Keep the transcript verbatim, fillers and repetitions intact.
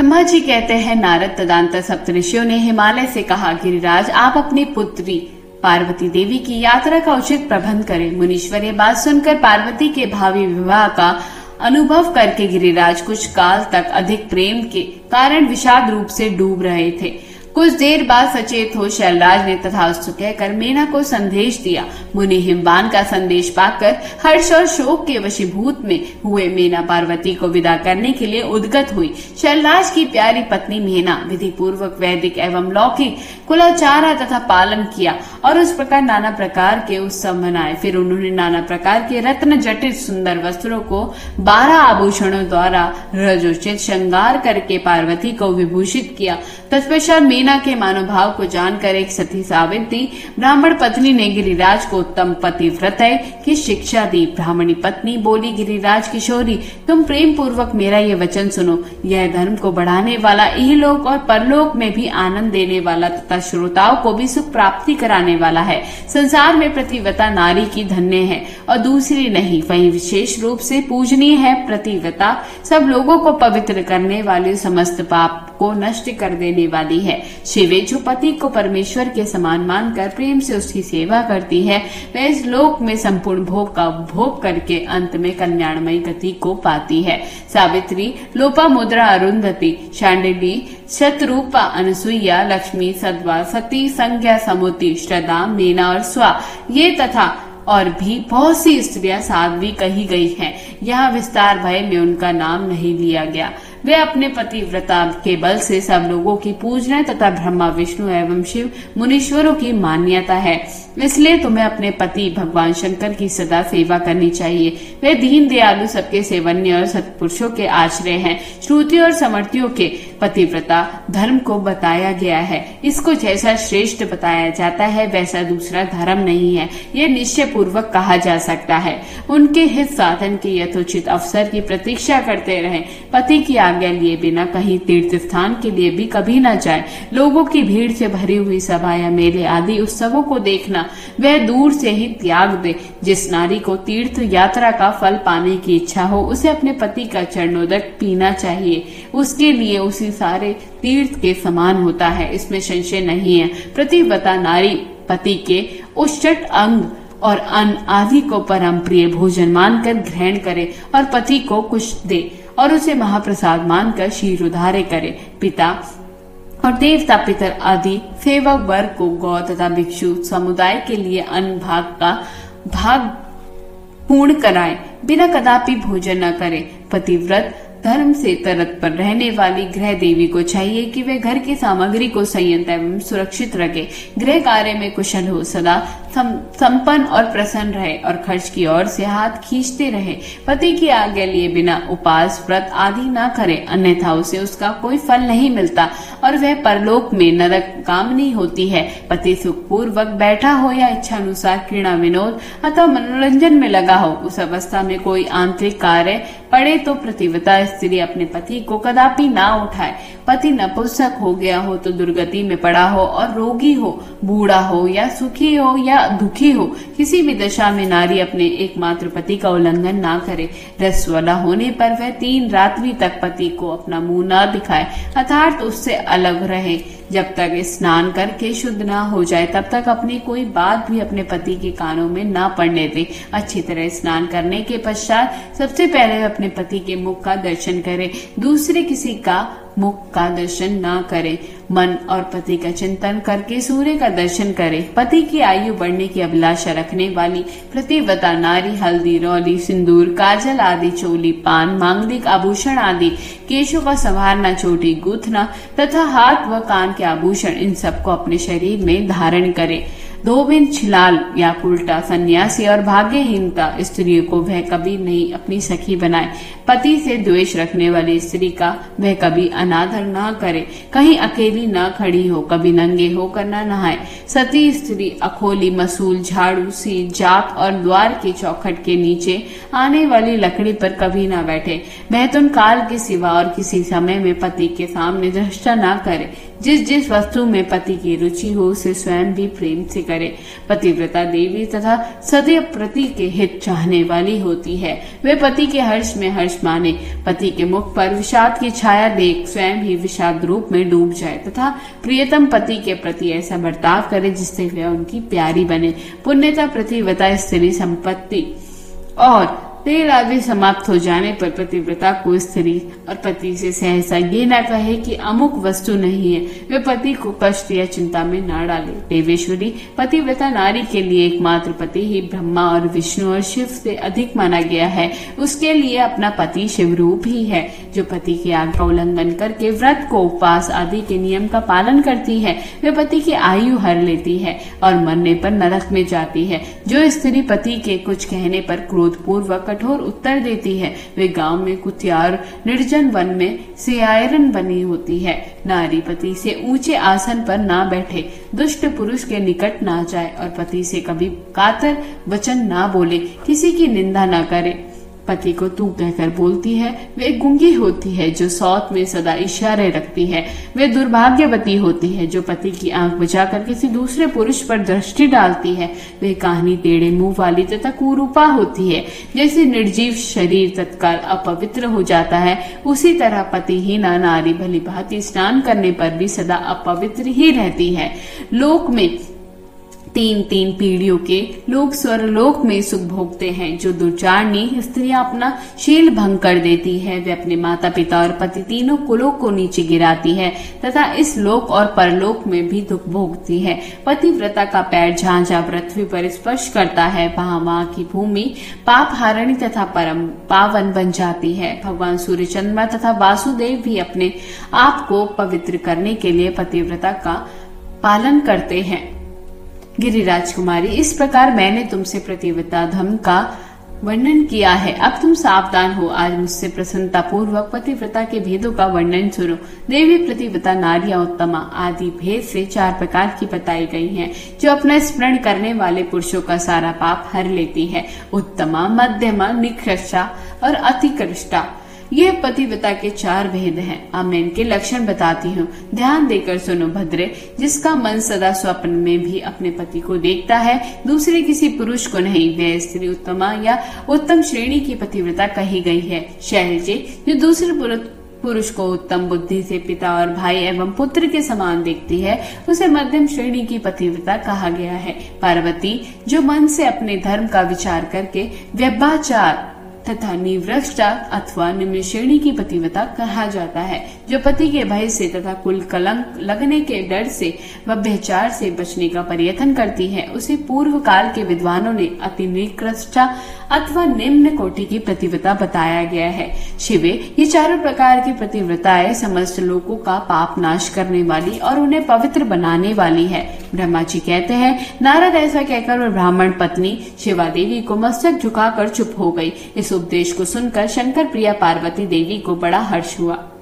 ब्रह्मा जी कहते हैं, नारद तदंतर सप्तऋषियों ने हिमालय से कहा, गिरिराज आप अपनी पुत्री पार्वती देवी की यात्रा का उचित प्रबंध करें। मुनीश्वर ये बात सुनकर पार्वती के भावी विवाह का अनुभव करके गिरिराज कुछ काल तक अधिक प्रेम के कारण विषाद रूप से डूब रहे थे। कुछ देर बाद सचेत हो शैलराज ने तथास्तु कहकर मेना को संदेश दिया। मुनि हिमवान का संदेश पाकर हर्ष और शोक के वशीभूत में हुए मेना पार्वती को विदा करने के लिए उद्गत हुई। शैलराज की प्यारी पत्नी मेना विधि पूर्वक वैदिक एवं लौकिक कुलाचारा तथा पालन किया और उस प्रकार नाना प्रकार के उत्सव मनाए। फिर उन्होंने नाना प्रकार के रत्न जटित सुंदर वस्त्रों को बारह आभूषणों द्वारा रजोचित श्रृंगार करके पार्वती को विभूषित किया। तत्पश्चात मेना के मानोभाव को जानकर एक सती सावित्री ब्राह्मण पत्नी ने गिरिराज को उत्तम पतिव्रत की शिक्षा दी। ब्राह्मणी पत्नी बोली, गिरिराज किशोरी तुम प्रेम पूर्वक मेरा ये वचन सुनो। यह धर्म को बढ़ाने वाला, इहलोक और परलोक में भी आनंद देने वाला तथा श्रोताओं को भी सुख प्राप्ति कराने वाला है। संसार में प्रतिव्रता नारी की धन्य है और दूसरी नहीं। वही विशेष रूप से पूजनीय है। प्रतिव्रता सब लोगों को पवित्र करने वाली, समस्त पाप को नष्ट कर देने वाली है। शिवे जो पति को परमेश्वर के समान मानकर प्रेम से उसकी सेवा करती है, वह इस लोक में संपूर्ण भोग का उपभोग करके अंत में कल्याणमयी गति को पाती है। सावित्री, लोपामुद्रा, अरुंधति, शांडिली, शतरूपा, अनसुईया, लक्ष्मी, सद्वा, सती, संज्ञा, समुति, श्रद्धा, मेना और स्वा ये तथा और भी बहुत सी स्त्रियां साध्वी कही गई हैं। यहाँ विस्तार भय में उनका नाम नहीं लिया गया। वे अपने पतिव्रता के बल से सब लोगों की पूजना तथा ब्रह्मा, विष्णु एवं शिव मुनीश्वरों की मान्यता है। इसलिए तुम्हें अपने पति भगवान शंकर की सदा सेवा करनी चाहिए। वे दीन दयालु, सबके सेवन्य और सत्पुरुषों के आश्रय हैं। श्रुति और समर्थियों के पतिव्रता धर्म को बताया गया है। इसको जैसा श्रेष्ठ बताया जाता है वैसा दूसरा धर्म नहीं है, यह निश्चय पूर्वक कहा जा सकता है। उनके हित साधन के यथोचित अवसर की प्रतीक्षा करते रहें। पति की आज्ञा लिए बिना कहीं तीर्थ स्थान के लिए भी कभी न जाए। लोगों की भीड़ से भरी हुई सभा या मेले आदि उत्सवों को देखना वह दूर से ही त्याग दे। जिस नारी को तीर्थ यात्रा का फल पाने की इच्छा हो उसे अपने पति का चरणोदक पीना चाहिए। उसके लिए उसी सारे तीर्थ के समान होता है, इसमें संशय नहीं है। प्रतिव्रता नारी पति के उच्चट अंग और अन्न आदि को परम प्रिय भोजन मानकर ग्रहण करे और पति को कुछ दे और उसे महाप्रसाद मानकर क्षीरोधार्य करे। पिता और देवता, पितर आदि सेवक वर्ग को गौ तथा भिक्षु समुदाय के लिए अन्न भाग का भाग पूर्ण कराए, बिना कदापि भोजन न करे। पतिव्रत धर्म से तत्पर रहने वाली गृह देवी को चाहिए कि वे घर की सामग्री को संयंत्र एवं सुरक्षित रखे, गृह कार्य में कुशल हो, सदा संपन्न और प्रसन्न रहे और खर्च की ओर से हाथ खींचते रहे। पति की आज्ञा लिए बिना उपास व्रत आदि न करे, अन्यथा उसे उसका कोई फल नहीं मिलता और वह परलोक में नरक कामनी होती है। पति सुख पूर्वक बैठा हो या इच्छा अनुसार क्रीड़ा विनोद अथवा मनोरंजन में लगा हो, उस अवस्था में कोई आंतरिक कार्य पड़े तो प्रतिव्रता स्त्री अपने पति को कदापि ना उठाए। पति नपुंसक हो गया हो तो दुर्गति में पड़ा हो और रोगी हो, बूढ़ा हो या सुखी हो या दुखी हो, किसी भी दशा में नारी अपने एकमात्र पति का उल्लंघन ना करे। रसवाला होने पर वह तीन रात्रि तक पति को अपना मुंह न दिखाए, अर्थात उससे अलग रहे। जब तक स्नान करके शुद्ध ना हो जाए तब तक अपनी कोई बात भी अपने पति के कानों में ना पड़ने दे। अच्छी तरह स्नान करने के पश्चात सबसे पहले अपने पति के मुख का दर्शन करे, दूसरे किसी का मुख का दर्शन ना करे। मन और पति का चिंतन करके सूर्य का दर्शन करे। पति की आयु बढ़ने की अभिलाषा रखने वाली प्रतिव्रता नारी हल्दी, रौली, सिंदूर, काजल आदि, चोली, पान, मांगलिक आभूषण आदि, केशों का संवारना, चोटी गूंथना तथा हाथ व कान के आभूषण इन सबको अपने शरीर में धारण करे। धोबिन, छिलाल या उल्टा सन्यासी और भाग्यहीनता स्त्री को वह कभी नहीं अपनी सखी बनाए। पति से द्वेष रखने वाली स्त्री का वह कभी अनादर न करे। कहीं अकेली न खड़ी हो, कभी नंगे होकर न नहाए। सती स्त्री अखोली, मसूल, झाड़ू, सी, जाप और द्वार के चौखट के नीचे आने वाली लकड़ी पर कभी न बैठे। महतुन काल के सिवा और किसी समय में पति के सामने दृष्टा न करे। जिस जिस वस्तु में पति की रुचि हो उसे स्वयं भी प्रेम से करे। पतिव्रता देवी तथा सदैव पति के हित चाहने वाली होती है। वे पति के हर्ष में हर्ष माने, पति के मुख पर विषाद की छाया देख स्वयं ही विषाद रूप में डूब जाए तथा प्रियतम पति के प्रति ऐसा बर्ताव करे जिससे वे उनकी प्यारी बने। पुण्यता पतिव्रता स्त्री संपत्ति और तेल आदि समाप्त हो जाने पर पतिव्रता को स्त्री और पति से सहसा ये न कहे कि अमुक वस्तु नहीं है, वे पति को कष्ट या चिंता में न डाले। देवेश्वरी पतिव्रता नारी के लिए एकमात्र पति ही ब्रह्मा और विष्णु और शिव से अधिक माना गया है। उसके लिए अपना पति शिव रूप ही है, जो पति की आज्ञा का उल्लंघन करके व्रत को उपवास आदि के नियम का पालन करती है। वे पति की आयु हर लेती है और मरने पर नरक में जाती है। जो स्त्री पति के कुछ कहने पर क्रोध पूर्वक कठोर उत्तर देती है, वे गांव में कुत्यार निर्जन वन में सियारन बनी होती है। नारी पति से ऊंचे आसन पर ना बैठे, दुष्ट पुरुष के निकट ना जाए और पति से कभी कातर वचन ना बोले, किसी की निंदा ना करे। पति को तू कहकर बोलती है, वे गुंगी होती है जो सौत में सदा इशारे रखती है। वे दुर्भाग्यवती होती है जो पति की आंख बुझाकर किसी दूसरे पुरुष पर दृष्टि डालती है। वे काहनी टेढ़े मुंह वाली तथा कुरूपा होती है। जैसे निर्जीव शरीर तत्काल अपवित्र हो जाता है, उसी तरह पतिहीना नारी भली भांति स्नान करने पर भी सदा अपवित्र ही रहती है। लोक में तीन तीन पीढ़ियों के लोग स्वर्गलोक में सुख भोगते हैं। जो दुर्चारणी स्त्रियां अपना शील भंग कर देती है, वे अपने माता पिता और पति तीनों कुलों को नीचे गिराती है तथा इस लोक और परलोक में भी दुख भोगती है। पतिव्रता का पैर जहाँ जहाँ पृथ्वी पर स्पर्श करता है, वहाँ वहाँ की भूमि पाप हारणी तथा परम पावन बन जाती है। भगवान सूर्य चंद्रमा तथा वासुदेव भी अपने आप को पवित्र करने के लिए पतिव्रता का पालन करते हैं। गिरिराज कुमारी, इस प्रकार मैंने तुमसे पतिव्रता धर्म का वर्णन किया है। अब तुम सावधान हो। आज मुझसे प्रसन्नता पूर्वक पतिव्रता के भेदों का वर्णन सुनो। देवी पतिव्रता नारियां उत्तमा आदि भेद से चार प्रकार की बताई गई हैं, जो अपना स्मरण करने वाले पुरुषों का सारा पाप हर लेती है। उत्तमा, मध्यमा, निकृष्टा और अतिकृष्टा, ये पतिव्रता के चार भेद हैं। अब मैं इनके लक्षण बताती हूँ, ध्यान देकर सुनो भद्रे। जिसका मन सदा स्वप्न में भी अपने पति को देखता है, दूसरे किसी पुरुष को नहीं, वह स्त्री उत्तमा या उत्तम श्रेणी की पतिव्रता कही गई है। शैलजे, जो दूसरे पुरुष को उत्तम बुद्धि से पिता और भाई एवं पुत्र के समान देखती है, उसे मध्यम श्रेणी की पतिव्रता कहा गया है। पार्वती, जो मन से अपने धर्म का विचार करके व्यभिचार तथा निवृष्टा अथवा निम्न श्रेणी की पतिव्रता कहा जाता है। जो पति के भय से तथा कुल कलंक लगने के डर से व्यभिचार से बचने का प्रयत्न करती है, उसे पूर्व काल के विद्वानों ने अति निकृष्टा अथवा निम्न कोटि की पतिव्रता बताया गया है। शिवे, ये चारों प्रकार की पतिव्रताएं समस्त लोगों का पाप नाश करने वाली और उन्हें पवित्र बनाने वाली है। ब्रह्मा जी कहते हैं, नारद ऐसा कहकर और ब्राह्मण पत्नी शिवा देवी को मस्तक झुकाकर चुप हो गई। इस उपदेश को सुनकर शंकर प्रिया पार्वती देवी को बड़ा हर्ष हुआ।